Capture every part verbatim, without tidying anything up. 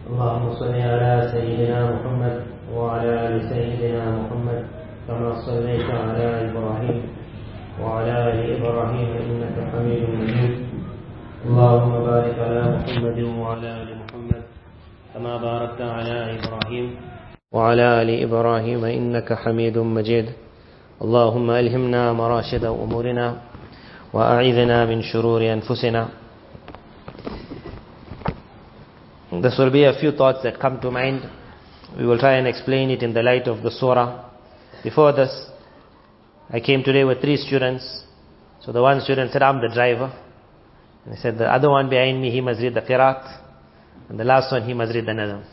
اللهم صل على سيدنا محمد وعلى آل سيدنا محمد كما صليت على إبراهيم وعلى آل إبراهيم إنك حميد مجيد. اللهم بارك على محمد وعلى آل محمد كما باركت على إبراهيم وعلى آل إبراهيم إنك حميد مجيد. اللهم ألهمنا مراشد أمورنا وأعذنا من شرور أنفسنا. This will be a few thoughts that come to mind. We will try and explain it in the light of the surah. Before this, I came today with three students. So the one student said, I'm the driver. And he said, the other one behind me, he must read the Qiraat. And the last one, he must read the Nazm.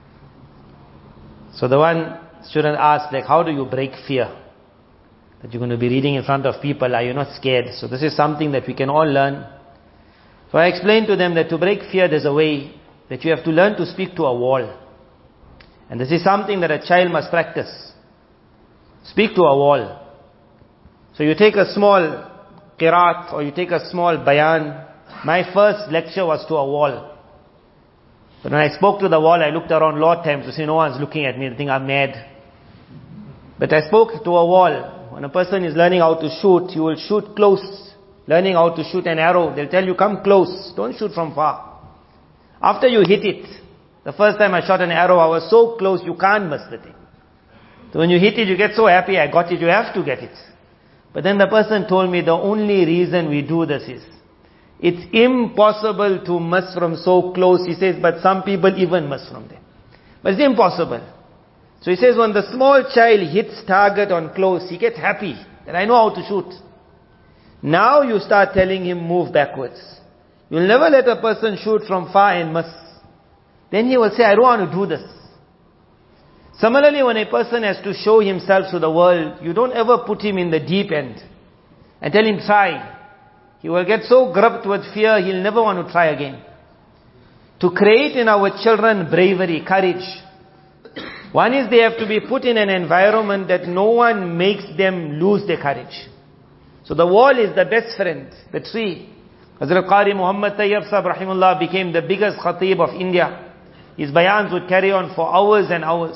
So the one student asked, like, how do you break fear? That you're going to be reading in front of people, are you not scared? So this is something that we can all learn. So I explained to them that to break fear, there's a way that you have to learn to speak to a wall. And this is something that a child must practice. Speak to a wall. So you take a small qiraat or you take a small bayan. My first lecture was to a wall. But when I spoke to the wall, I looked around a lot of times to see no one's looking at me, they think I'm mad. But I spoke to a wall. When a person is learning how to shoot, you will shoot close. Learning how to shoot an arrow, they'll tell you, come close, don't shoot from far. After you hit it, the first time I shot an arrow, I was so close, you can't miss the thing. So when you hit it, you get so happy, I got it, you have to get it. But then the person told me the only reason we do this is, it's impossible to miss from so close. He says, but some people even miss from there. But it's impossible. So he says, when the small child hits target on close, he gets happy that I know how to shoot. Now you start telling him move backwards. You'll never let a person shoot from far and miss. Then he will say, I don't want to do this. Similarly, when a person has to show himself to the world, you don't ever put him in the deep end and tell him try. He will get so gripped with fear, he'll never want to try again. To create in our children bravery, courage. One is they have to be put in an environment that no one makes them lose their courage. So the wall is the best friend, the tree. Hazrat Qari Muhammad Tayyib Sahib Rahimullah became the biggest khatib of India. His bayans would carry on for hours and hours.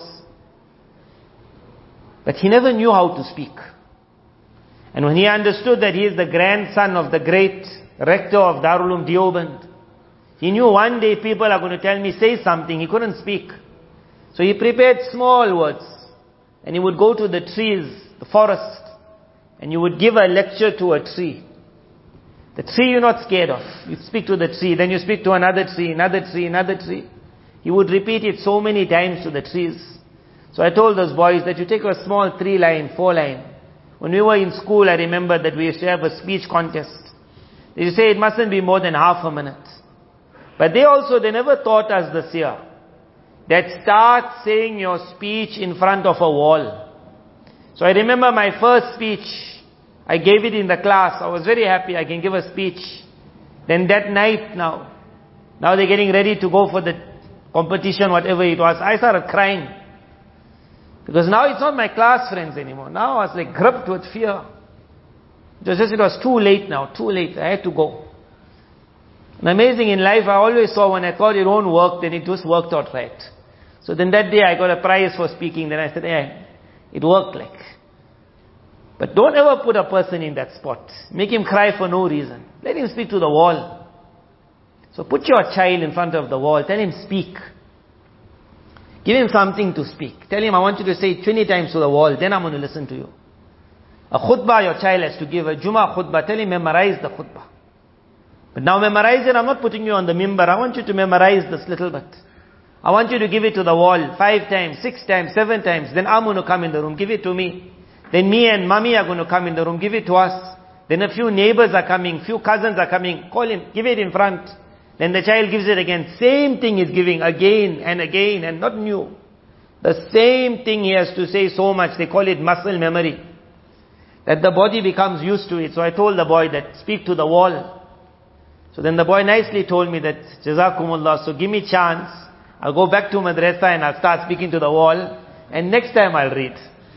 But he never knew how to speak. And when he understood that he is the grandson of the great rector of Darul Uloom Deoband, he knew one day people are going to tell me, say something. He couldn't speak. So he prepared small words. And he would go to the trees, the forest, and you would give a lecture to a tree. The tree you're not scared of. You speak to the tree, then you speak to another tree, another tree, another tree. He would repeat it so many times to the trees. So I told those boys that you take a small three line, four line. When we were in school, I remember that we used to have a speech contest. They used to say it mustn't be more than half a minute. But they also, they never taught us this year. That start saying your speech in front of a wall. So I remember my first speech, I gave it in the class. I was very happy I can give a speech. Then that night now, now they're getting ready to go for the competition, whatever it was. I started crying. Because now it's not my class friends anymore. Now I was like gripped with fear. It was just, it was too late now, too late. I had to go. And amazing in life, I always saw when I thought it won't work, then it just worked out right. So then that day I got a prize for speaking. Then I said, yeah, it worked like. But don't ever put a person in that spot. Make him cry for no reason. Let him speak to the wall. So put your child in front of the wall. Tell him speak. Give him something to speak. Tell him, I want you to say it twenty times to the wall. Then I'm going to listen to you. A khutbah your child has to give. A Jummah khutbah. Tell him memorize the khutbah. But now memorize it. I'm not putting you on the mimbar. I want you to memorize this little bit. I want you to give it to the wall. Five times, six times, seven times. Then I'm going to come in the room. Give it to me. Then me and mommy are going to come in the room, give it to us. Then a few neighbors are coming, few cousins are coming, call him, give it in front. Then the child gives it again. Same thing is giving again and again and not new. The same thing he has to say so much. They call it muscle memory. That the body becomes used to it. So I told the boy that speak to the wall. So then the boy nicely told me that Jazakumullah, so give me chance. I'll go back to madrasa and I'll start speaking to the wall. And next time I'll read.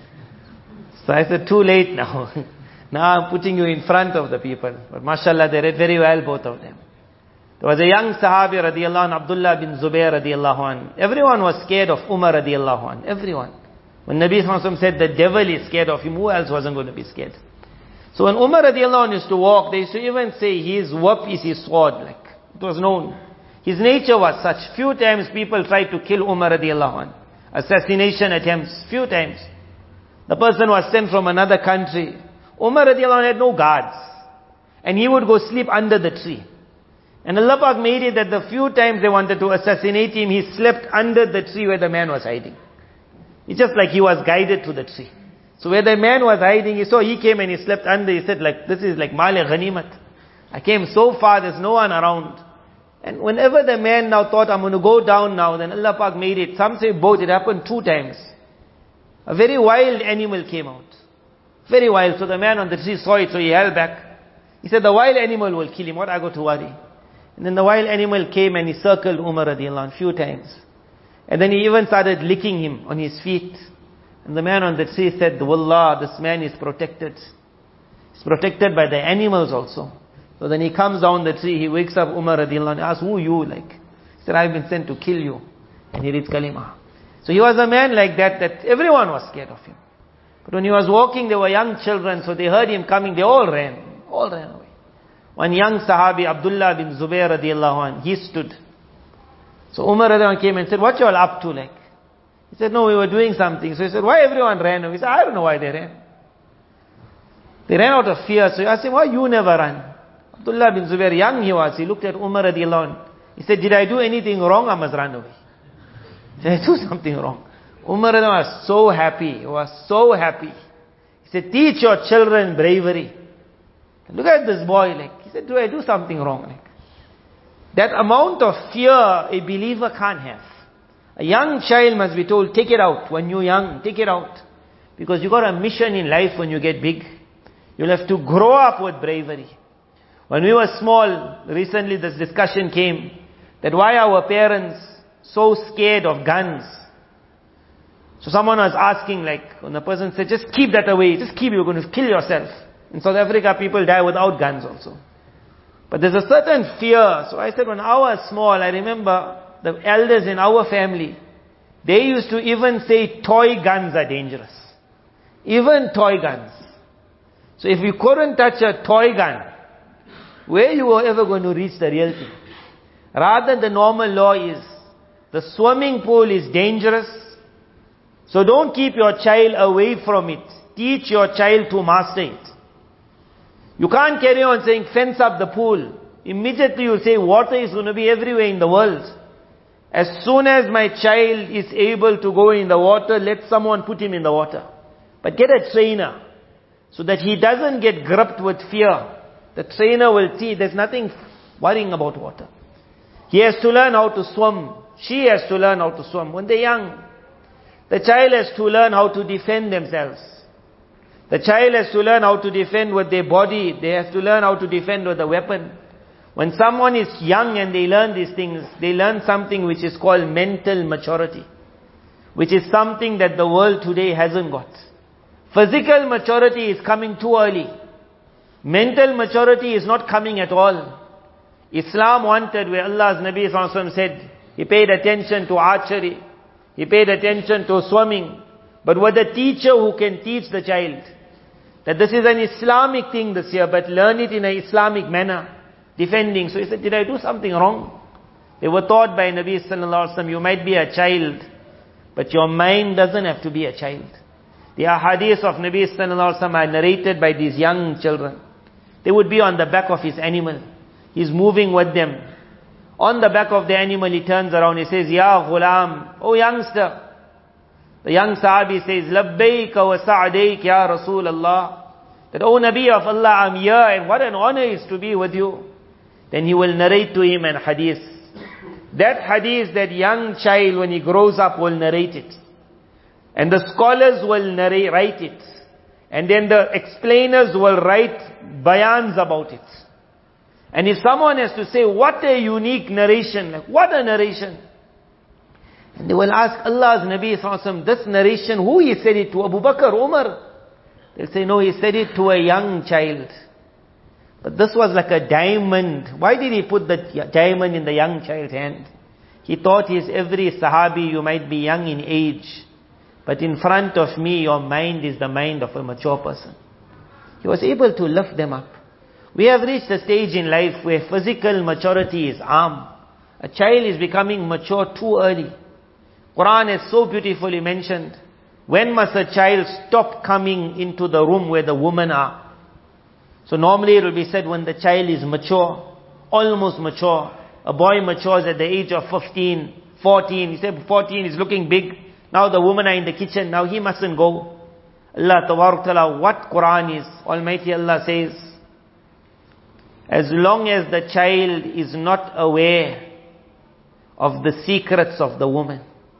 So I said, too late now. Now I'm putting you in front of the people. But mashallah, they read very well, both of them. There was a young Sahabi radiallahu anhu, Abdullah bin Zubair radiallahu anhu. Everyone was scared of Umar radiallahu anhu. Everyone. When Nabi sallallahu alaihi wasallam said the devil is scared of him, who else wasn't going to be scared? So when Umar radiallahu anhu used to walk, they used to even say his whip is his sword. Like, it was known. His nature was such. Few times people tried to kill Umar radiallahu anhu. Assassination attempts. Few times. The person was sent from another country. Umar radiallahu anhu had no guards. And he would go sleep under the tree. And Allah Pak made it that the few times they wanted to assassinate him, he slept under the tree where the man was hiding. It's just like he was guided to the tree. So where the man was hiding, he saw, he came and he slept under. He said, like, this is like Mali Ghanimat. I came so far, there's no one around. And whenever the man now thought, I'm going to go down now, then Allah Pak made it. Some say both, it happened two times. A very wild animal came out. Very wild. So the man on the tree saw it, so he held back. He said, the wild animal will kill him. What I got to worry? And then the wild animal came and he circled Umar radiallahu anhu a few times. And then he even started licking him on his feet. And the man on the tree said, Wallah, this man is protected. He's protected by the animals also. So then he comes down the tree, he wakes up Umar radiallahu anhu, asks, who are you? Like, he said, I've been sent to kill you. And he reads Kalimah. So he was a man like that, that everyone was scared of him. But when he was walking, there were young children, so they heard him coming, they all ran. All ran away. One young Sahabi, Abdullah bin Zubair radiallahu anhu, he stood. So Umar radiallahu anhu came and said, what you all up to like? He said, no, we were doing something. So he said, why everyone ran away? He said, I don't know why they ran. They ran out of fear. So he asked him, why you never run? Abdullah bin Zubair, young he was, he looked at Umar radiallahu anhu. He said, did I do anything wrong? I must run away. Did I do something wrong? Umar radiallahu anhu was so happy. He was so happy. He said, teach your children bravery. Look at this boy, like, he said, do I do something wrong? Like, that amount of fear a believer can't have. A young child must be told, take it out. When you're young, take it out. Because you got a mission in life when you get big. You'll have to grow up with bravery. When we were small, recently this discussion came, that why our parents so scared of guns. So someone was asking, like, when the person said, just keep that away, just keep it, you're going to kill yourself. In South Africa, people die without guns also. But there's a certain fear. So I said, when I was small, I remember the elders in our family, they used to even say toy guns are dangerous. Even toy guns. So if you couldn't touch a toy gun, where you were ever going to reach the real thing? Rather, the normal law is, the swimming pool is dangerous. So don't keep your child away from it. Teach your child to master it. You can't carry on saying, fence up the pool. Immediately you'll say, water is going to be everywhere in the world. As soon as my child is able to go in the water, let someone put him in the water. But get a trainer, so that he doesn't get gripped with fear. The trainer will see, there's nothing worrying about water. He has to learn how to swim. She has to learn how to swim. When they're young, the child has to learn how to defend themselves. The child has to learn how to defend with their body. They have to learn how to defend with a weapon. When someone is young and they learn these things, they learn something which is called mental maturity, which is something that the world today hasn't got. Physical maturity is coming too early. Mental maturity is not coming at all. Islam wanted, where Allah's Nabi sallallahu alaihi wasallam said, he paid attention to archery, he paid attention to swimming, but with a teacher who can teach the child that this is an Islamic thing this year, but learn it in an Islamic manner, defending. So he said, did I do something wrong? They were taught by Nabi sallallahu alaihi wasallam, you might be a child, but your mind doesn't have to be a child. The ahadith of Nabi sallallahu alaihi wasallam are narrated by these young children. They would be on the back of his animal. He's moving with them. On the back of the animal, he turns around, he says, Ya ghulam, oh youngster. The young Sahabi says, Labbaik wa sa'adaik ya Rasul Allah. That, oh Nabi of Allah, I'm here and what an honor is to be with you. Then he will narrate to him an hadith. That hadith, that young child when he grows up will narrate it. And the scholars will narrate, write it. And then the explainers will write bayans about it. And if someone has to say, what a unique narration, like what a narration. And they will ask Allah's Nabi sallallahu alaihi wasallam, this narration, who he said it to? Abu Bakr, Umar? They'll say, no, he said it to a young child. But this was like a diamond. Why did he put the diamond in the young child's hand? He thought, his every Sahabi, you might be young in age, but in front of me, your mind is the mind of a mature person. He was able to lift them up. We have reached a stage in life where physical maturity is arm. A child is becoming mature too early. Quran has so beautifully mentioned, when must a child stop coming into the room where the women are? So normally it will be said when the child is mature, almost mature. A boy matures at the age of fifteen, fourteen. He said fourteen is looking big. Now the women are in the kitchen. Now he mustn't go. Allah Tabarak Ta'ala, what Quran is? Almighty Allah says, as long as the child is not aware of the secrets of the woman,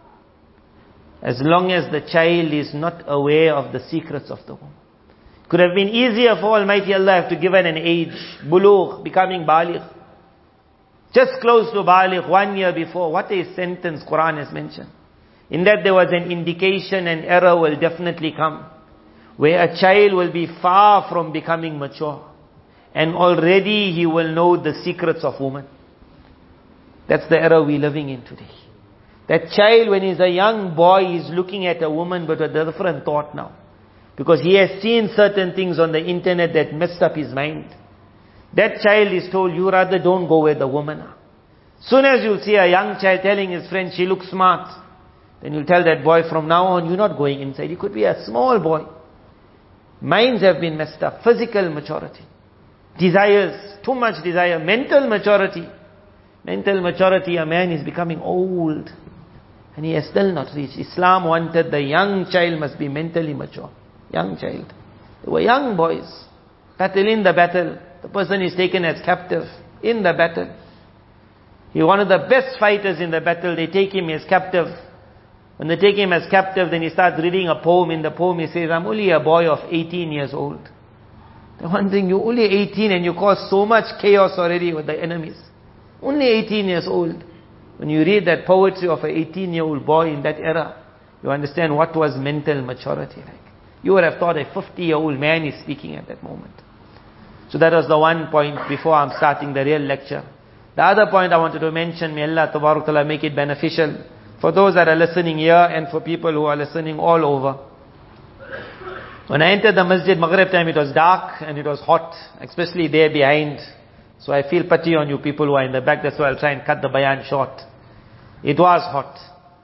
as long as the child is not aware of the secrets of the woman. Could have been easier for Almighty Allah to give an age, bulugh, becoming baligh. Just close to baligh, one year before. What a sentence Quran has mentioned. In that there was an indication an error will definitely come, where a child will be far from becoming mature, and already he will know the secrets of women. That's the era we're living in today. That child, when he's a young boy, is looking at a woman with a different thought now. Because he has seen certain things on the internet that messed up his mind. That child is told, you rather don't go where the women are. Soon as you see a young child telling his friend, she looks smart, then you'll tell that boy, from now on, you're not going inside. He could be a small boy. Minds have been messed up. Physical maturity. Desires. Too much desire. Mental maturity. Mental maturity, a man is becoming old. And he has still not reached. Islam wanted the young child must be mentally mature. Young child. They were young boys. Battle in the battle. The person is taken as captive in the battle. He one of the best fighters in the battle. They take him as captive. When they take him as captive, then he starts reading a poem. In the poem he says, I'm only a boy of eighteen years old. They're wondering, you're only eighteen and you caused so much chaos already with the enemies. Only eighteen years old. When you read that poetry of an eighteen-year-old boy in that era, you understand what was mental maturity like. You would have thought a fifty-year-old man is speaking at that moment. So that was the one point before I'm starting the real lecture. The other point I wanted to mention, may Allah Tabarak Ta'ala make it beneficial for those that are listening here and for people who are listening all over. When I entered the masjid, Maghrib time, it was dark and it was hot, especially there behind. So I feel pity on you people who are in the back, that's why I'll try and cut the bayan short. It was hot.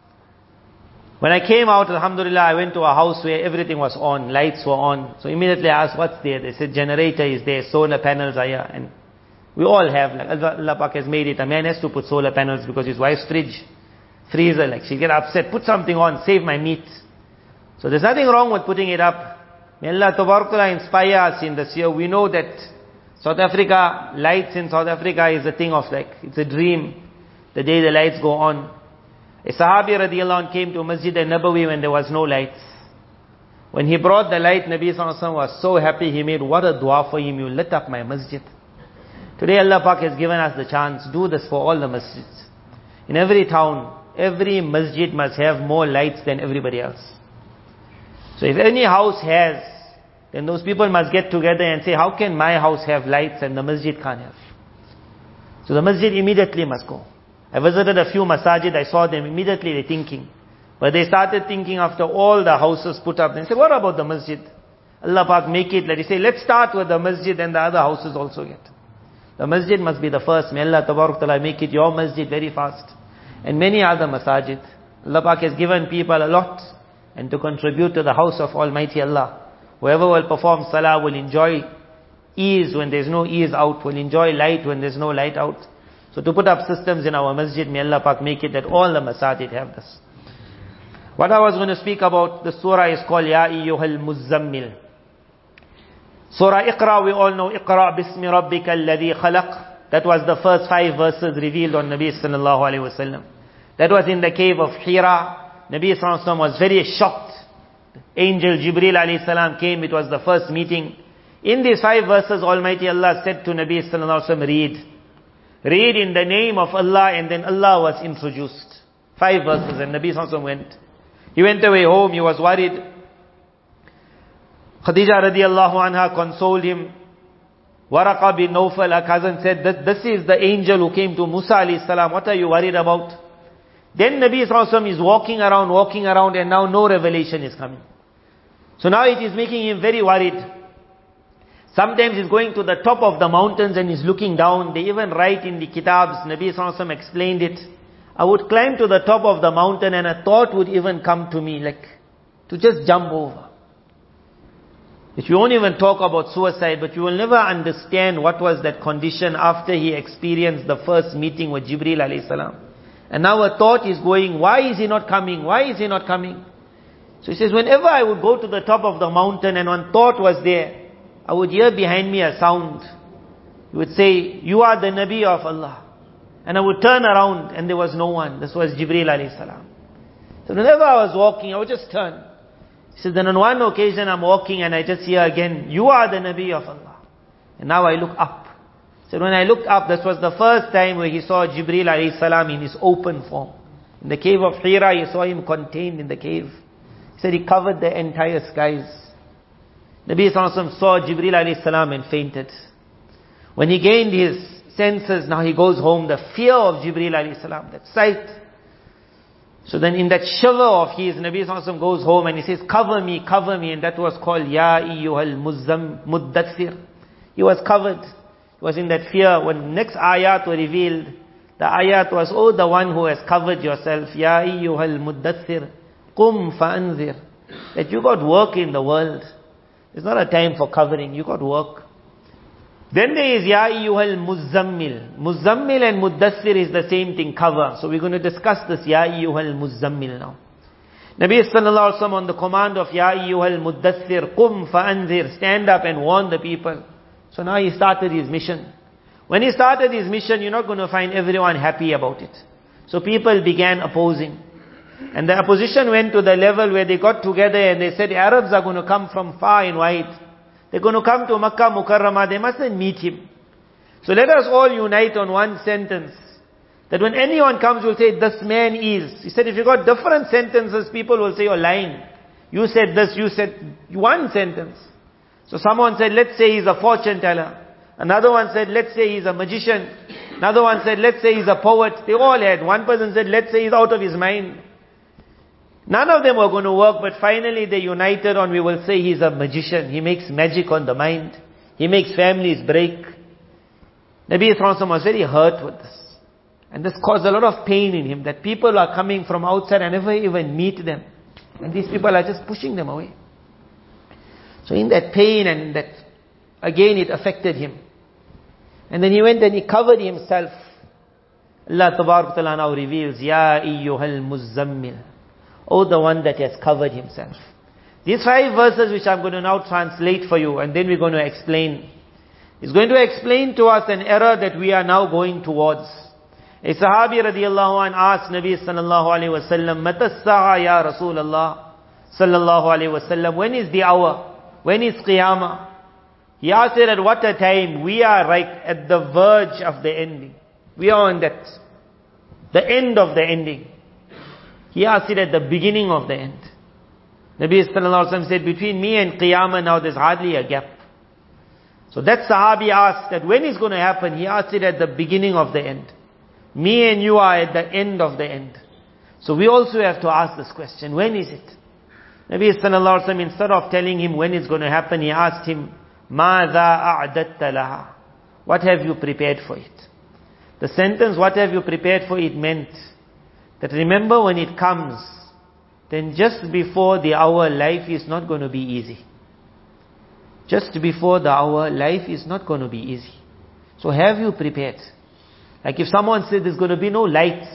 When I came out, alhamdulillah, I went to a house where everything was on, lights were on. So immediately I asked, what's there? They said, generator is there, solar panels are here. And we all have, like Allah Pak has made it, a man has to put solar panels because his wife's fridge, freezer, like she'll get upset, put something on, save my meat. So there's nothing wrong with putting it up. May Allah Tabarak inspire us in this year. We know that South Africa, lights in South Africa is a thing of like, it's a dream. The day the lights go on. A Sahabi radiallahu anh came to Masjid al-Nabawi when there was no lights. When he brought the light, Nabi sallallahu alaihi wasallam was so happy. He made what a dua for him. You lit up my masjid. Today Allah Pak has given us the chance. Do this for all the masjids. In every town, every masjid must have more lights than everybody else. So if any house has, then those people must get together and say, how can my house have lights and the masjid can't have? So the masjid immediately must go. I visited a few masajid, I saw them, immediately they're thinking. But they started thinking after all the houses put up. They said, what about the masjid? Allah Pak make it, let us say, let's start with the masjid and the other houses also get. The masjid must be the first. May Allah Tabarak Ta'ala make it your masjid very fast. And many other masajid. Allah Pak has given people a lot. And to contribute to the house of Almighty Allah. Whoever will perform salah will enjoy ease when there's no ease out. Will enjoy light when there's no light out. So to put up systems in our masjid, may Allah Pak make it that all the masajid have this. What I was going to speak about, the surah is called Ya Ayyuhal Muzzammil. Surah Iqra, we all know Iqra Bismi Rabbika Alladhi Khalaq. That was the first five verses revealed on Nabi Sallallahu Alaihi Wasallam. That was in the cave of Hira. Nabi Sallallahu Alaihi Wasallam was very shocked. Angel Jibreel Alayhi Salam came, it was the first meeting. In these five verses, Almighty Allah said to Nabi Sallallahu Alaihi Wasallam, read. Read in the name of Allah, and then Allah was introduced. Five verses, and Nabi Sallallahu Alaihi Wasallam went. He went away home, he was worried. Khadija radiallahu anha consoled him. Waraqa bin Nawfal, a cousin, said, that this is the angel who came to Musa alayhi salam. What are you worried about? Then Nabi sallallahu alaihi wasallam is walking around, walking around, and now no revelation is coming. So now it is making him very worried. Sometimes he's going to the top of the mountains and he's looking down. They even write in the kitabs, Nabi sallallahu alaihi wasallam explained it. I would climb to the top of the mountain and a thought would even come to me, like, to just jump over. If you won't even talk about suicide, but you will never understand what was that condition after he experienced the first meeting with Jibreel alayhi salam. And now a thought is going, why is he not coming? Why is he not coming? So he says, whenever I would go to the top of the mountain and one thought was there, I would hear behind me a sound. He would say, you are the Nabi of Allah. And I would turn around and there was no one. This was Jibreel alayhi salam. So whenever I was walking, I would just turn. He says, then on one occasion I'm walking and I just hear again, you are the Nabi of Allah. And now I look up. So when I looked up, this was the first time where he saw Jibreel alayhi salam in his open form. In the cave of Hira, he saw him contained in the cave. He said he covered the entire skies. Nabi sallallahu alaihi wasallam saw Jibreel alayhi salam and fainted. When he gained his senses, now he goes home, the fear of Jibreel alayhi salam, that sight. So then in that shiver of his, Nabi sallallahu alaihi wasallam goes home and he says, cover me, cover me. And that was called, Ya ayyuhal muzzam muddathir. He was covered. He was in that fear. When next ayat were revealed, the ayat was, oh, the one who has covered yourself. Ya ayyuhal muddathir. Qum fa'anzir. That you got work in the world. It's not a time for covering. You got work. Then there is Ya ayyuhal muzzammil. Muzzammil and muddathir is the same thing, cover. So we're going to discuss this Ya ayyuhal muzzammil now. Nabi sallallahu alaihi wasallam on the command of Ya ayyuhal muddathir, qum fa'anzir, stand up and warn the people. So now he started his mission. When he started his mission, you're not going to find everyone happy about it. So people began opposing. And the opposition went to the level where they got together and they said, Arabs are going to come from far and wide. They're going to come to Makkah Mukarramah. They mustn't meet him. So let us all unite on one sentence. That when anyone comes, we'll say, this man is. He said, if you got different sentences, people will say, you're lying. You said this, you said one sentence. So someone said, let's say he's a fortune teller. Another one said, let's say he's a magician. Another one said, let's say he's a poet. They all had. One person said, let's say he's out of his mind. None of them were going to work, but finally they united on, we will say he's a magician. He makes magic on the mind. He makes families break. Nabi sallallahu alaihi wasallam was very hurt with this. And this caused a lot of pain in him, that people are coming from outside and never even meet them. And these people are just pushing them away. So in that pain and that, again it affected him. And then he went and he covered himself. Allah Tabarak Ta'ala now reveals, Ya ayyuhal muzzammil. Oh, the one that has covered himself. These five verses which I'm going to now translate for you, and then we're going to explain. It's going to explain to us an error that we are now going towards. A Sahabi radiallahu anh asked Nabi sallallahu alayhi wa sallam, Mata as-sa'a ya Rasulallah sallallahu alayhi wa sallam. When is the hour? When is Qiyamah? He asked it at what a time? We are right at the verge of the ending. We are on that. The end of the ending. He asked it at the beginning of the end. Nabi sallallahu alaihi wasallam said, between me and Qiyamah now there's hardly a gap. So that Sahabi asked that when is going to happen? He asked it at the beginning of the end. Me and you are at the end of the end. So we also have to ask this question, when is it? Nabi sallallahu alaihi wasallam, instead of telling him when it's going to happen, he asked him, مَاذَا أَعْدَدْتَ لَهَا? What have you prepared for it? The sentence, what have you prepared for it, meant that remember when it comes, then just before the hour, life is not going to be easy. Just before the hour, life is not going to be easy. So have you prepared? Like if someone said there's going to be no lights,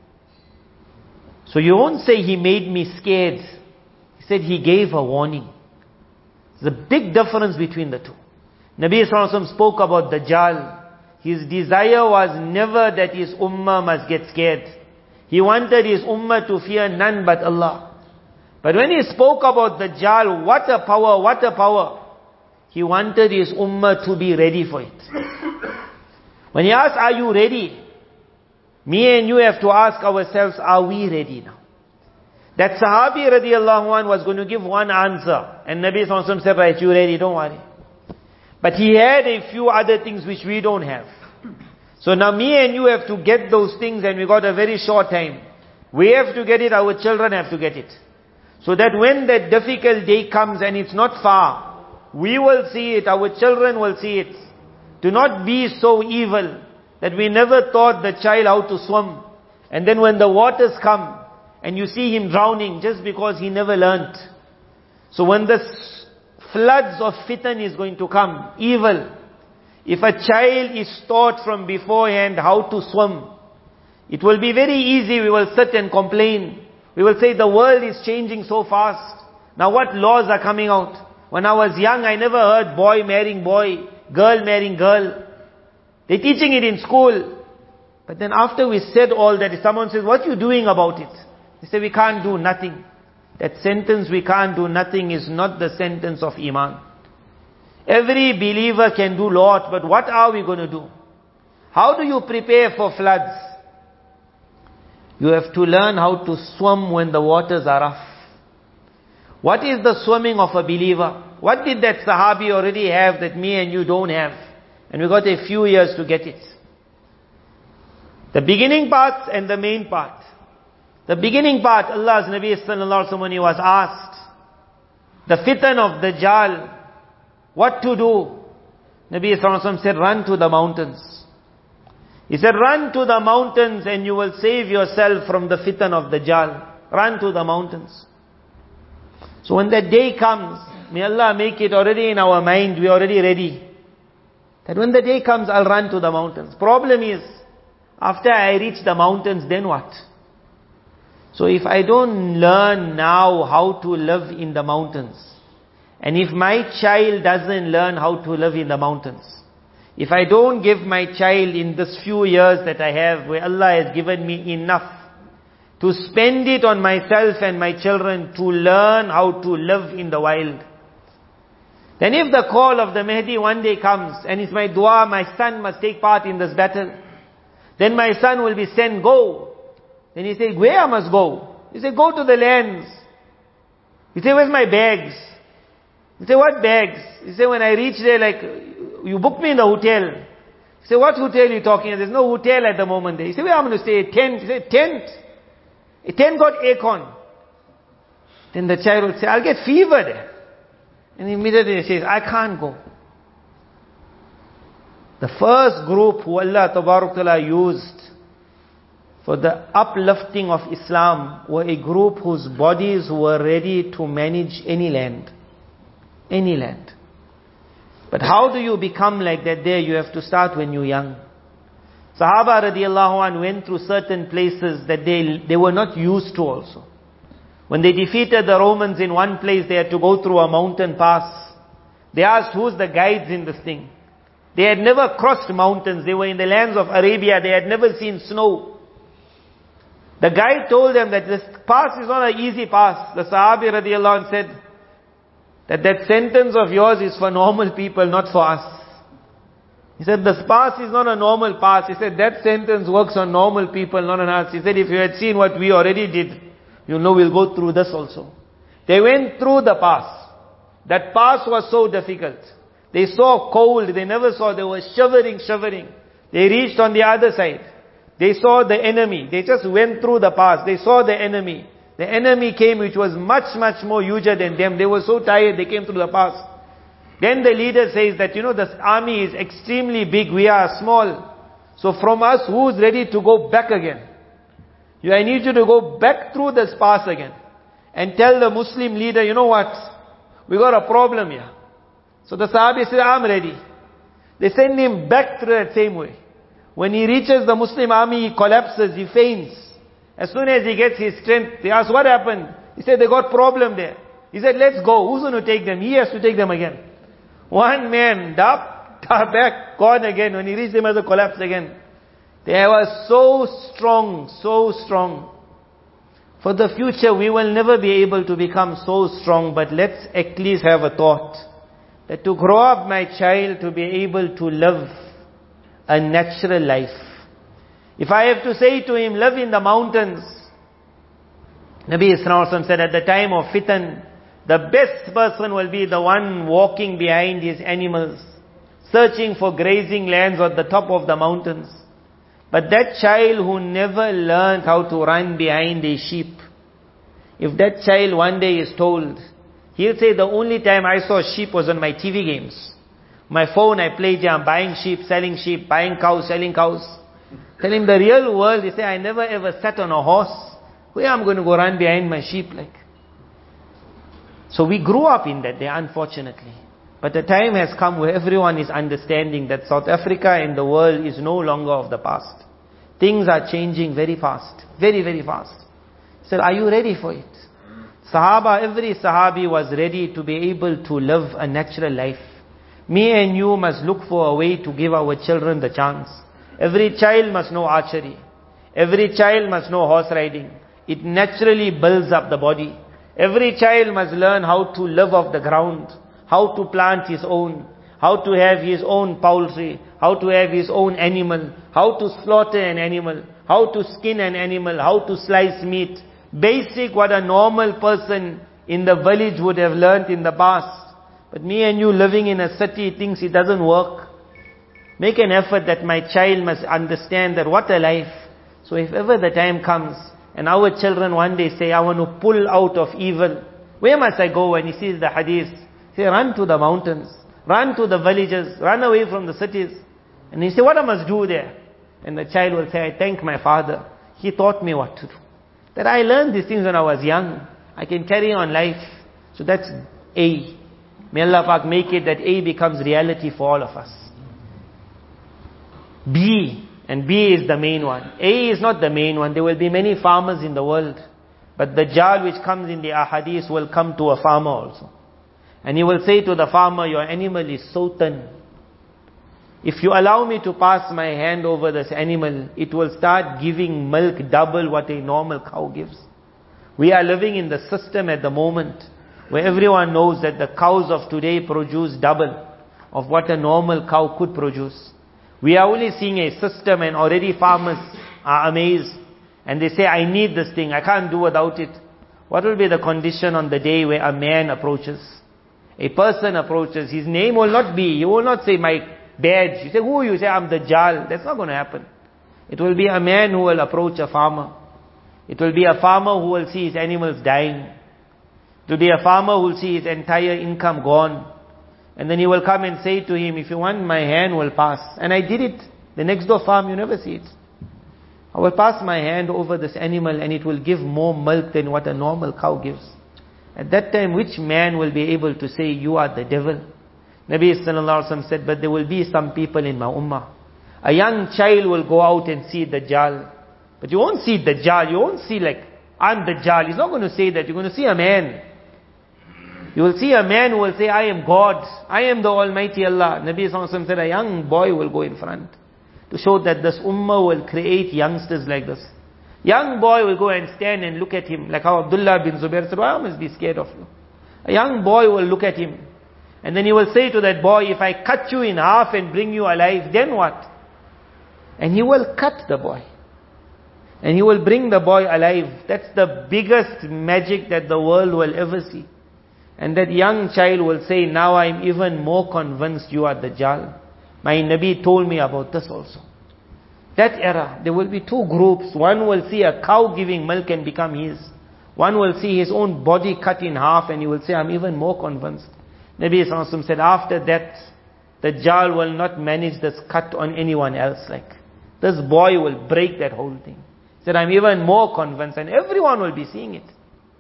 so you won't say he made me scared. He said he gave a warning. There's a big difference between the two. Nabi sallallahu alaihi wasallam spoke about Dajjal. His desire was never that his ummah must get scared. He wanted his ummah to fear none but Allah. But when he spoke about Dajjal, what a power, what a power. He wanted his ummah to be ready for it. When he asked, are you ready? Me and you have to ask ourselves, are we ready now? That Sahabi radiallahu anh was going to give one answer. And Nabi sallallahu alaihi wasallam said, right, you ready, don't worry. But he had a few other things which we don't have. So now me and you have to get those things, and we got a very short time. We have to get it, our children have to get it. So that when that difficult day comes and it's not far, we will see it, our children will see it. Do not be so evil that we never taught the child how to swim. And then when the waters come and you see him drowning just because he never learnt. So when the floods of fitan is going to come, evil, if a child is taught from beforehand how to swim, it will be very easy. We will sit and complain. We will say the world is changing so fast. Now what laws are coming out? When I was young, I never heard boy marrying boy, girl marrying girl. They're teaching it in school. But then after we said all that, if someone says, what are you doing about it? They say, we can't do nothing. That sentence, we can't do nothing, is not the sentence of Iman. Every believer can do lot, but what are we going to do? How do you prepare for floods? You have to learn how to swim when the waters are rough. What is the swimming of a believer? What did that Sahabi already have that me and you don't have? And we got a few years to get it. The beginning part and the main part. The beginning part, Allah's Nabi sallallahu alaihi wasallam, when he was asked, the fitan of Dajjal, what to do? Nabi sallallahu alaihi wasallam said, run to the mountains. He said, run to the mountains and you will save yourself from the fitan of Dajjal. Run to the mountains. So when that day comes, may Allah make it already in our mind, we are already ready. That when the day comes, I'll run to the mountains. Problem is, after I reach the mountains, then what? So if I don't learn now how to live in the mountains, and if my child doesn't learn how to live in the mountains, if I don't give my child in this few years that I have, where Allah has given me enough, to spend it on myself and my children to learn how to live in the wild, then if the call of the Mahdi one day comes, and it's my dua, my son must take part in this battle, then my son will be sent, go. Then he said, where I must go? He said, go to the lands. He said, where's my bags? He said, what bags? He said, when I reach there, like, you book me in the hotel. He said, what hotel are you talking about? There's no hotel at the moment there. He said, where am I going to stay? A tent. He said, tent? A tent got aircon. Then the child will say, I'll get fever there. And immediately he says, I can't go. The first group who Allah Tabarak Ta'ala used for the uplifting of Islam were a group whose bodies were ready to manage any land. Any land. But how do you become like that there? You have to start when you're young. Sahaba radiallahu anh went through certain places that they, they were not used to also. When they defeated the Romans in one place, they had to go through a mountain pass. They asked, who's the guides in this thing? They had never crossed mountains. They were in the lands of Arabia. They had never seen snow. The guide told them that this pass is not an easy pass. The Sahabi radiallahu anh said that that sentence of yours is for normal people, not for us. He said, this pass is not a normal pass. He said, that sentence works on normal people, not on us. He said, if you had seen what we already did, you know we'll go through this also. They went through the pass. That pass was so difficult. They saw cold. They never saw. They were shivering, shivering. They reached on the other side. They saw the enemy. They just went through the pass. They saw the enemy. The enemy came, which was much, much more huger than them. They were so tired, they came through the pass. Then the leader says that, you know, this army is extremely big. We are small. So from us, who's ready to go back again? You, I need you to go back through this pass again. And tell the Muslim leader, you know what? We got a problem here. So the Sahabi said, I'm ready. They send him back through that same way. When he reaches the Muslim army, he collapses, he faints. As soon as he gets his strength, they ask, what happened? He said, they got problem there. He said, let's go. Who's going to take them? He has to take them again. One man, up, back, gone again. When he reached them, as a collapse again. They were so strong, so strong. For the future, we will never be able to become so strong, but let's at least have a thought that to grow up my child to be able to live a natural life. If I have to say to him, live in the mountains, Nabi Sallallahu Alaihi Wasallam said at the time of fitan, the best person will be the one walking behind his animals. searching for grazing lands at the top of the mountains. But that child who never learned how to run behind a sheep, if that child one day is told, he'll say, the only time I saw sheep was on my T V games. My phone, I played here, I'm buying sheep, selling sheep, buying cows, selling cows. Tell him the real world, he say, I never ever sat on a horse. Where am I going to go run behind my sheep like? So we grew up in that day, unfortunately. But the time has come where everyone is understanding that South Africa and the world is no longer of the past. Things are changing very fast. Very, very fast. He said, are you ready for it? Sahaba, every Sahabi was ready to be able to live a natural life. Me and you must look for a way to give our children the chance. Every child must know archery. Every child must know horse riding. It naturally builds up the body. Every child must learn how to live off the ground, how to plant his own, how to have his own poultry, how to have his own animal, how to slaughter an animal, how to skin an animal, how to slice meat. Basic what a normal person in the village would have learnt in the past. But me and you living in a city thinks it doesn't work. Make an effort that my child must understand that what a life. So if ever the time comes and our children one day say, I want to pull out of evil, where must I go? When he sees the hadith, say, run to the mountains, run to the villages, run away from the cities. And he say, what I must do there? And the child will say, I thank my father. He taught me what to do. That I learned these things when I was young. I can carry on life. So that's A. May Allah Pak make it that A becomes reality for all of us. B, and B is the main one. A is not the main one. There will be many farmers in the world. But the Dajjal which comes in the ahadith will come to a farmer also. And he will say to the farmer, your animal is so thin. If you allow me to pass my hand over this animal, it will start giving milk double what a normal cow gives. We are living in the system at the moment where everyone knows that the cows of today produce double of what a normal cow could produce. We are only seeing a system and already farmers are amazed. And they say, I need this thing, I can't do without it. What will be the condition on the day where a man approaches? A person approaches, his name will not be, you will not say my badge. You say, who are you? You say, I'm the Dajjal. That's not going to happen. It will be a man who will approach a farmer. It will be a farmer who will see his animals dying. It will be a farmer who will see his entire income gone. And then he will come and say to him, if you want, my hand will pass. And I did it. The next door farm, you never see it. I will pass my hand over this animal and it will give more milk than what a normal cow gives. At that time, which man will be able to say, you are the devil? Nabi sallallahu alaihi wasallam said, but there will be some people in my ummah. A young child will go out and see Dajjal. But you won't see Dajjal. You won't see like, I'm Dajjal. He's not going to say that. You're going to see a man. You will see a man who will say, I am God. I am the Almighty Allah. Nabi sallallahu alaihi wasallam said, a young boy will go in front to show that this ummah will create youngsters like this. Young boy will go and stand and look at him. Like how Abdullah bin Zubair said, why must I be scared of you? A young boy will look at him. And then he will say to that boy, if I cut you in half and bring you alive, then what? And he will cut the boy. And he will bring the boy alive. That's the biggest magic that the world will ever see. And that young child will say, now I'm even more convinced you are Dajjal. My Nabi told me about this also. That era, there will be two groups. One will see a cow giving milk and become his. One will see his own body cut in half and he will say, I'm even more convinced. Nabi sallallahu alaihi wasallam said, after that, Dajjal will not manage this cut on anyone else. Like, this boy will break that whole thing. He said, I'm even more convinced and everyone will be seeing it.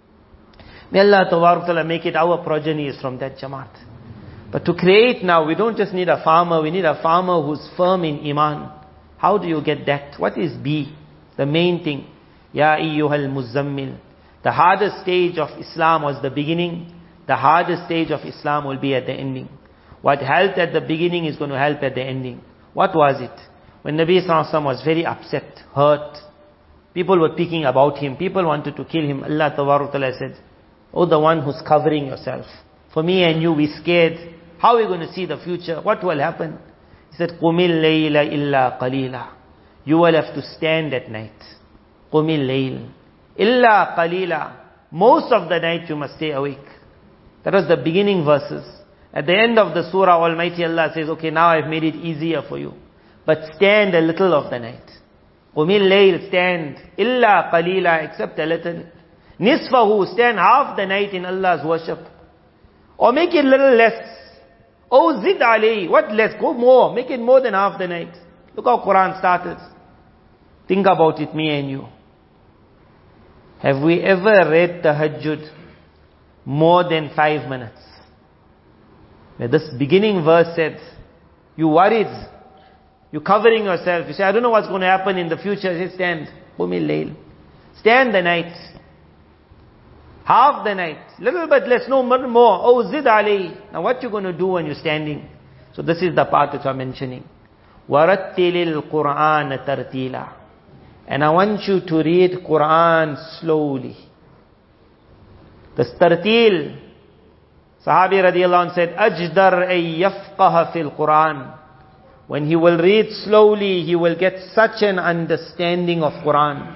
May Allah Ta'ala make it our progeny is from that Jamaat. But to create now, we don't just need a farmer, we need a farmer who's firm in Iman. How do you get that? What is B? The main thing. Ya ayyuhal muzammil. The hardest stage of Islam was the beginning. The hardest stage of Islam will be at the ending. What helped at the beginning is going to help at the ending. What was it? When Nabi sallallahu alaihi wasallam was very upset, hurt, people were speaking about him, people wanted to kill him. Allah Ta'ala said, oh, the one who's covering yourself. For me and you, we're scared. How are we going to see the future? What will happen? He said, قُمِ اللَّيْلَ إِلَّا قَلِيلًا. You will have to stand at night. قُمِ اللَّيْلِ إِلَّا قَلِيلًا. Most of the night you must stay awake. That was the beginning verses. At the end of the surah, Almighty Allah says, okay, now I've made it easier for you. But stand a little of the night. Qumil layl, stand. Illa qalila, except a little. Nisfahu, stand half the night in Allah's worship. Or make it a little less. Oh, zid alayhi. What less? Go more. Make it more than half the night. Look how Quran started. Think about it, me and you. Have we ever read Tahajjud more than five minutes? Where this beginning verse said, you worried. You're covering yourself. You say, I don't know what's going to happen in the future. Say, stand. Qumil layl. Stand the night. Half the night. Little bit less, no more. Oh, zid alayhi. Now what you going to do when you're standing? So this is the part that I'm mentioning. وَرَتِّلِ الْقُرْآنَ تَرْتِيلًا. And I want you to read Quran slowly. The tartil, Sahabi radiallahu anh said, أَجْدَرْ أَن يَفْقَهَ فِي الْقُرْآنِ. When he will read slowly, he will get such an understanding of Quran.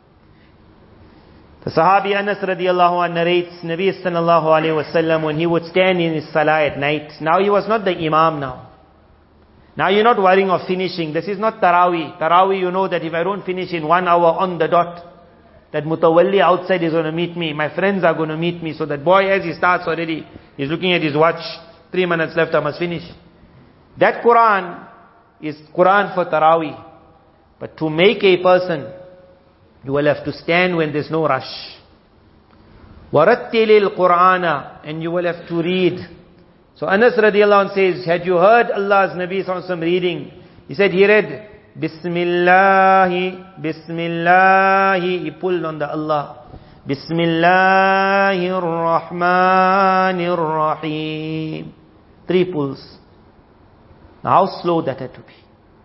The Sahabi Anas radiallahu anh narrates, Nabi sallallahu alayhi wasallam, when he would stand in his salah at night. Now he was not the imam now. Now you're not worrying of finishing. This is not Taraweeh. Taraweeh, you know that if I don't finish in one hour on the dot, that mutawalli outside is going to meet me. My friends are going to meet me. So that boy, as he starts already, he's looking at his watch. Three minutes left, I must finish. That Quran is Quran for Taraweeh. But to make a person, you will have to stand when there's no rush. وَرَتِّلِ الْقُرْآنَ. And you will have to read. So Anas radiallahu anh says, had you heard Allah's Nabi sallallahu alaihi wasallam reading? He said, he read, Bismillahi, Bismillahi. He pulled on the Allah. Bismillahir Rahmanir Rahim. Three pulls. Now how slow that had to be.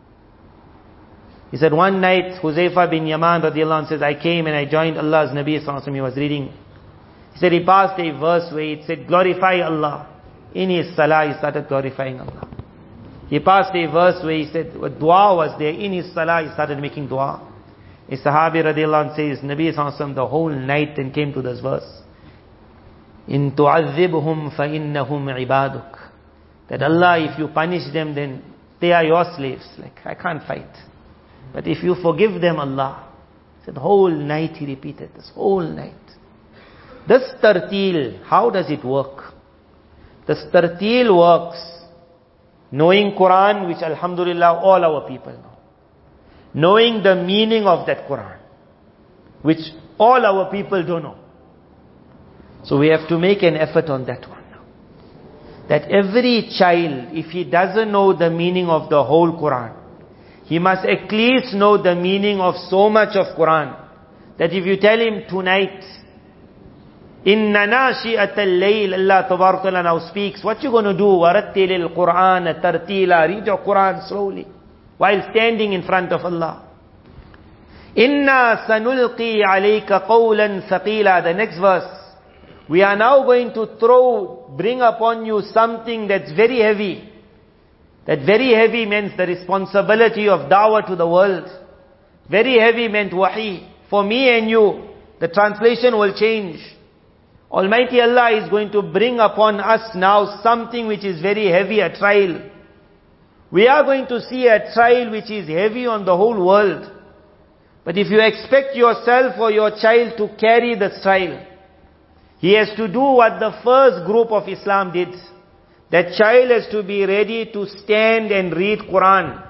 He said one night, Huzaifa bin Yaman radiallahu anh says, I came and I joined Allah's Nabi sallallahu alaihi wasallam. He was reading. He said he passed a verse where it said, glorify Allah. In his salah, he started glorifying Allah. He passed a verse where he said, dua was there. In his salah, he started making dua. A Sahabi radiallahu anh says, Nabi sallallahu alaihi wasallam the whole night and came to this verse. In tu'adhibhum fa innahum ibaduk. That Allah, if you punish them, then they are your slaves. Like, I can't fight. But if you forgive them, Allah. So the whole night he repeated this, whole night. This tartil, how does it work? This tartil works knowing Quran, which alhamdulillah all our people know. Knowing the meaning of that Quran, which all our people don't know. So we have to make an effort on that one now. That every child, if he doesn't know the meaning of the whole Quran, he must at least know the meaning of so much of Quran, that if you tell him tonight, Inna nashi'at al-layl, Allah tabarak ta'ala now speaks, what you going to do? وَرَتِّلِ الْقُرْآنَ تَرْتِيلًا. Read your Quran slowly, while standing in front of Allah. Inna sanulqi alayka qawlan thaqila. The next verse. We are now going to throw, bring upon you something that's very heavy. That very heavy means the responsibility of da'wah to the world. Very heavy meant wahi. For me and you, the translation will change. Almighty Allah is going to bring upon us now something which is very heavy, a trial. We are going to see a trial which is heavy on the whole world. But if you expect yourself or your child to carry this trial, he has to do what the first group of Islam did. That child has to be ready to stand and read Quran.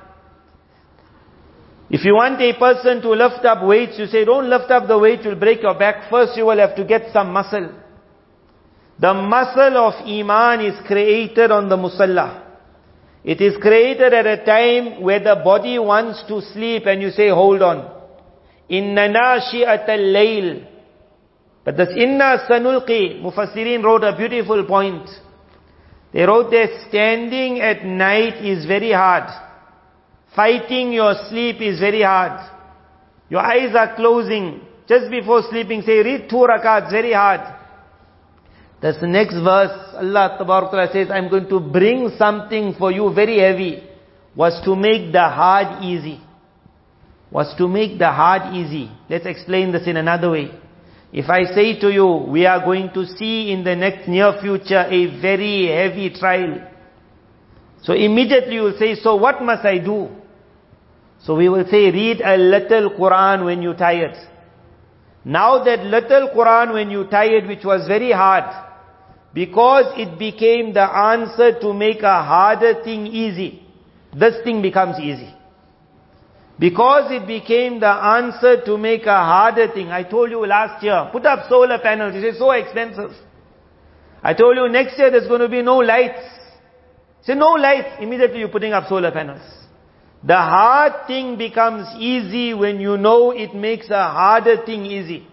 If you want a person to lift up weights, you say, don't lift up the weight, you'll break your back. First you will have to get some muscle. The muscle of Iman is created on the musalla. It is created at a time where the body wants to sleep and you say, hold on. Inna nashi'at al-layl. But this inna sanulqi, Mufassirin wrote a beautiful point. They wrote that standing at night is very hard. Fighting your sleep is very hard. Your eyes are closing. Just before sleeping, say, read two rakats, very hard. This next verse, Allah Tabarak Ta'ala says, I'm going to bring something for you very heavy. Was to make the hard easy. Was to make the hard easy. Let's explain this in another way. If I say to you, we are going to see in the next near future a very heavy trial. So immediately you will say, so what must I do? So we will say, read a little Quran when you're tired. Now that little Quran when you're tired, which was very hard, because it became the answer to make a harder thing easy, this thing becomes easy. Because it became the answer to make a harder thing. I told you last year, put up solar panels. You say, so expensive. I told you next year there's going to be no lights. Say, no lights. Immediately you're putting up solar panels. The hard thing becomes easy when you know it makes a harder thing easy.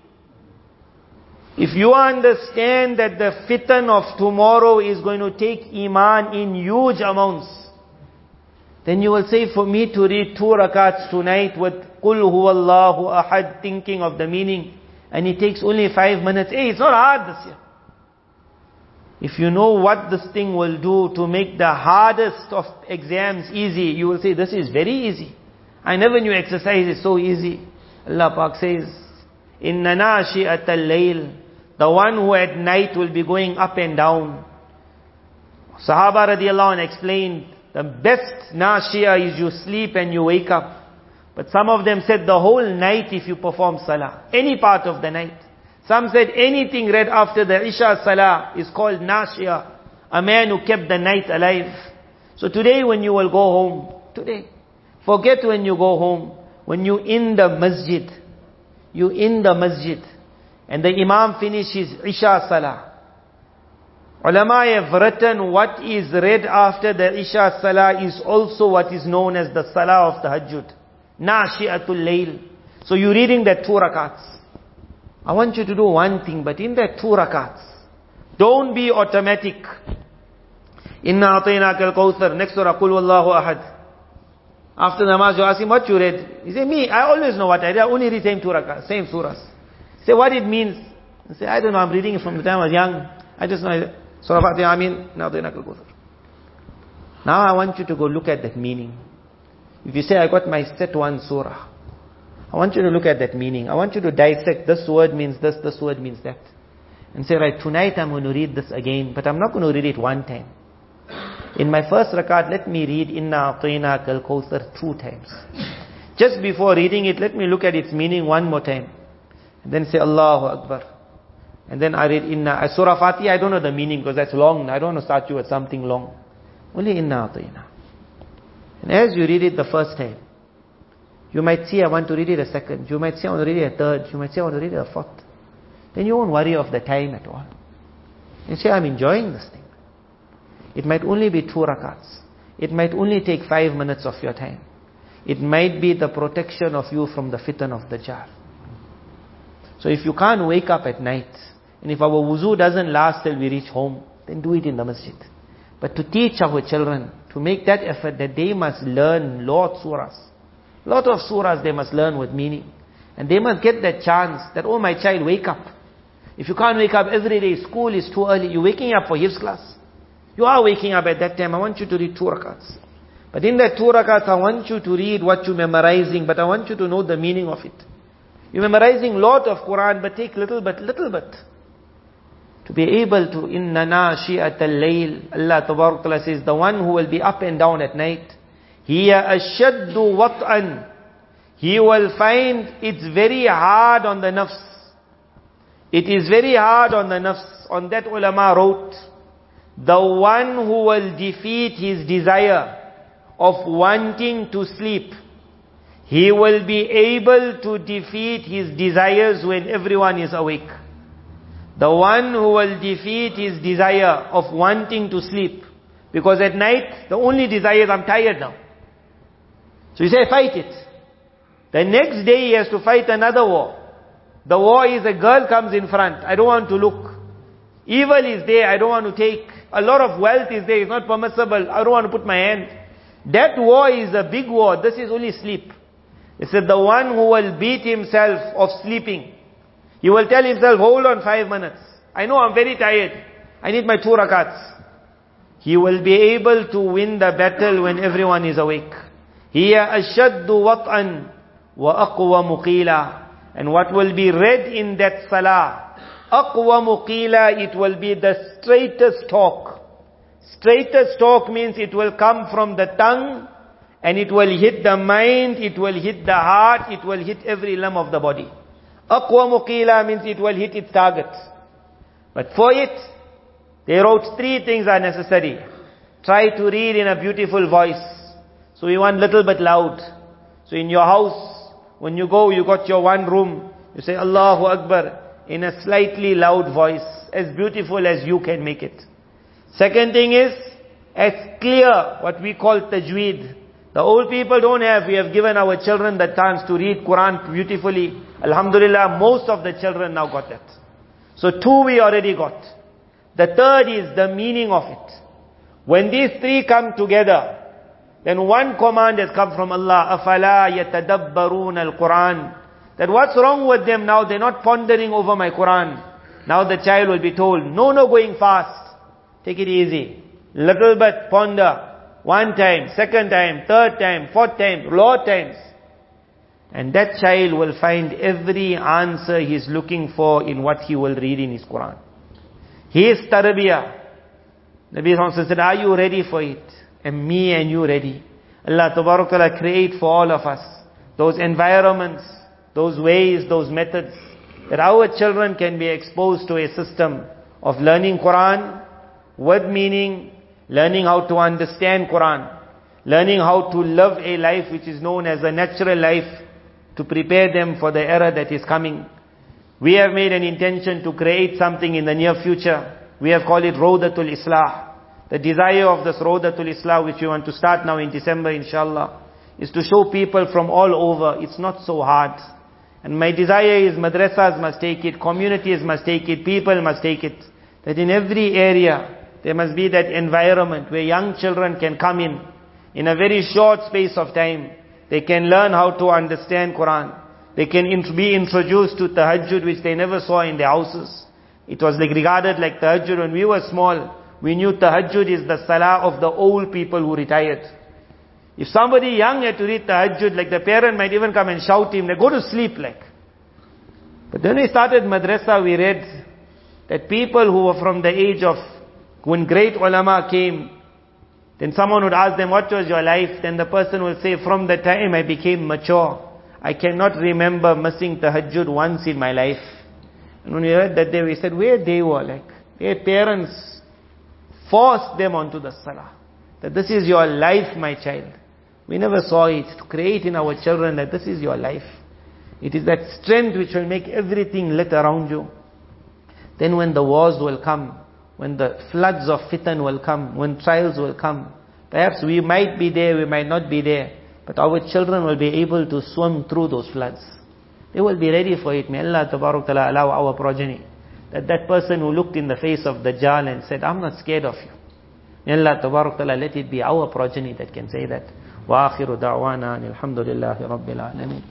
If you understand that the fitan of tomorrow is going to take iman in huge amounts, then you will say, for me to read two rakats tonight with Qul huwallahu ahad, thinking of the meaning, and it takes only five minutes. Hey, it's not hard this year. If you know what this thing will do to make the hardest of exams easy, you will say, this is very easy. I never knew exercise is so easy. Allah Pak says, Inna nashi'at al-layl, the one who at night will be going up and down. Sahaba radiallahu anh explained, the best nashia is you sleep and you wake up. But some of them said the whole night if you perform salah. Any part of the night. Some said anything read after the Isha salah is called nashia. A man who kept the night alive. So today when you will go home, today, forget when you go home, when you in the masjid, you in the masjid, and the imam finishes Isha salah. Ulama have written what is read after the Isha Salah is also what is known as the Salah of Tahajjud. Nashi'atul Layl. So you're reading that two rakats. I want you to do one thing, but in that two rakats, don't be automatic. Inna ataynaka al-kawthar, next surah, Qul wallahu ahad. After namaz you ask him, what you read? He say, me, I always know what I read. I only read same two rakats, same surahs. Say what it means. He say, I don't know, I'm reading it from the time I was young. I just know Surah Fatiha, Amin, now Now I want you to go look at that meaning. If you say, I got my set one surah, I want you to look at that meaning. I want you to dissect, this word means this, this word means that. And say, right, tonight I'm going to read this again, but I'm not going to read it one time. In my first rakat, let me read Inna A'tainaka al-Kawthar two times. Just before reading it, let me look at its meaning one more time. And then say, Allahu Akbar. And then I read Inna, Surah Fatiha, I don't know the meaning because that's long. I don't want to start you with something long. Only Inna A'taina. And as you read it the first time, you might see I want to read it a second. You might say I want to read it a third. You might say I want to read it a fourth. Then you won't worry of the time at all. You say, I'm enjoying this thing. It might only be two rakats. It might only take five minutes of your time. It might be the protection of you from the fitan of the jar. So if you can't wake up at night, and if our wuzu doesn't last till we reach home, then do it in the masjid. But to teach our children, to make that effort that they must learn lot surahs. Lot of surahs they must learn with meaning. And they must get that chance that, oh my child, wake up. If you can't wake up every day, school is too early, you're waking up for hifz class. You are waking up at that time, I want you to read two rakats. But in that two rakats, I want you to read what you're memorizing, but I want you to know the meaning of it. You're memorizing lot of Quran, but take little bit, little bit. To be able to, inna nashi'at al-layl, Allah Tabarak Ta'ala says, the one who will be up and down at night, hiya ashaddu wat'an. He will find it's very hard on the nafs. It is very hard on the nafs. On that ulama wrote, the one who will defeat his desire of wanting to sleep, he will be able to defeat his desires when everyone is awake. The one who will defeat his desire of wanting to sleep, because at night, the only desire is, I'm tired now. So you say, fight it. The next day he has to fight another war. The war is a girl comes in front, I don't want to look. Evil is there, I don't want to take. A lot of wealth is there, it's not permissible, I don't want to put my hand. That war is a big war, this is only sleep. It said the one who will beat himself of sleeping, he will tell himself, hold on five minutes. I know I'm very tired, I need my two rakats. He will be able to win the battle when everyone is awake. Hiya ashaddu wat'an wa aqwa muqila. And what will be read in that salah, aqwamu qila, it will be the straightest talk. Straightest talk means it will come from the tongue, and it will hit the mind, it will hit the heart, it will hit every limb of the body. Aqwamu qila means it will hit its target. But for it, they wrote three things are necessary. Try to read in a beautiful voice. So we want little bit loud. So in your house, when you go, you got your one room, you say Allahu Akbar in a slightly loud voice, as beautiful as you can make it. Second thing is, as clear, what we call tajweed. The old people don't have, we have given our children the chance to read Quran beautifully. Alhamdulillah, most of the children now got that. So two we already got. The third is the meaning of it. When these three come together, then one command has come from Allah, أَفَلَا يَتَدَبَّرُونَ الْقُرْآنِ. That what's wrong with them now? They're not pondering over my Quran. Now the child will be told, no, no going fast. Take it easy. Little bit ponder. One time, second time, third time, fourth time, lot times. And that child will find every answer he's looking for in what he will read in his Quran. His tarbiyah. Nabi Sallallahu Alaihi Wasallam said, are you ready for it? And me and you ready. Allah Tabarak Ta'ala create for all of us those environments, those ways, those methods, that our children can be exposed to a system of learning Quran, with meaning, learning how to understand Quran, learning how to live a life which is known as a natural life, to prepare them for the era that is coming. We have made an intention to create something in the near future. We have called it Rawdatul Islah. The desire of this Rawdatul Islah, which we want to start now in December inshallah, is to show people from all over, it's not so hard. And my desire is madrasas must take it, communities must take it, people must take it. That in every area, there must be that environment where young children can come in, in a very short space of time. They can learn how to understand Quran. They can int- be introduced to tahajjud, which they never saw in their houses. It was like regarded like tahajjud when we were small. We knew tahajjud is the salah of the old people who retired. If somebody young had to read tahajjud, like the parent might even come and shout him, like, go to sleep like. But then we started madrasa, we read that people who were from the age of, when great ulama came, then someone would ask them, what was your life? Then the person will say, from the time I became mature, I cannot remember missing tahajjud once in my life. And when we heard that day, we said, where they were like, their parents forced them onto the salah. That this is your life, my child. We never saw it. To create in our children that this is your life. It is that strength which will make everything lit around you. Then when the wars will come, when the floods of fitan will come, when trials will come, perhaps we might be there, we might not be there, but our children will be able to swim through those floods. They will be ready for it. May Allah Tabarak Ta'ala allow our progeny, that that person who looked in the face of Dajjal and said, I'm not scared of you. May Allah Tabarak Ta'ala let it be our progeny that can say that. Wa akhiru da'wana alhamdulillahi rabbil alameen.